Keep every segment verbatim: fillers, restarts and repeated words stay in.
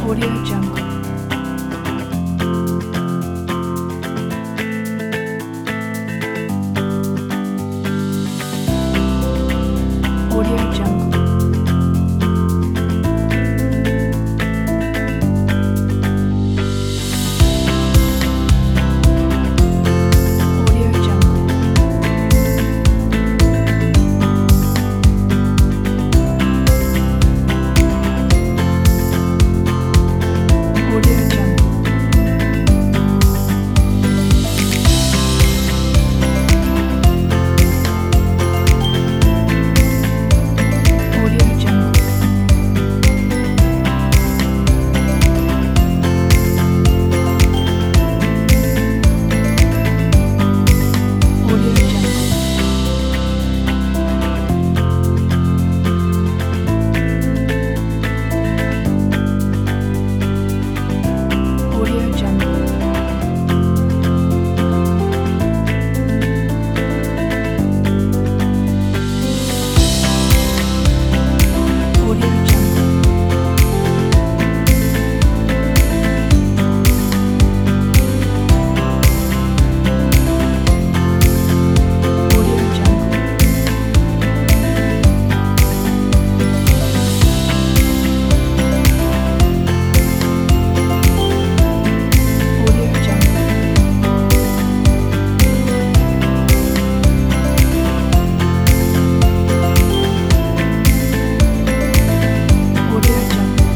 Audio Jungle. Audio Jungle. Audio Jungle. Audio Jungle. Audio Jungle. Audio Jungle. Audio Jungle. Audio Jungle. Audio Jungle. Audio Jungle. Audio Jungle.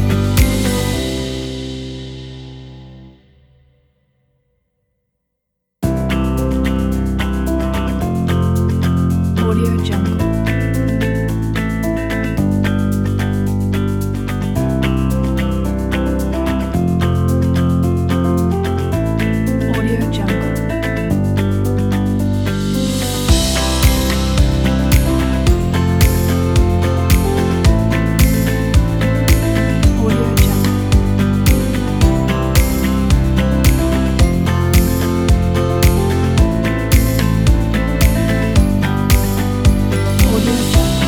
Audio Jungle. Audio Jungle. Audio Jungle. Audio Jungle.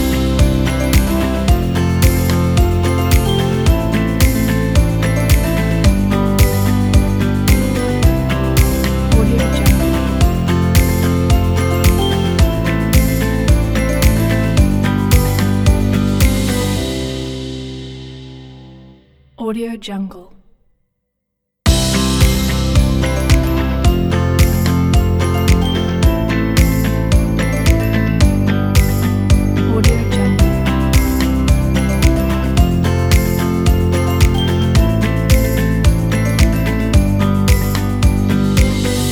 Audio Jungle. Audio Jungle.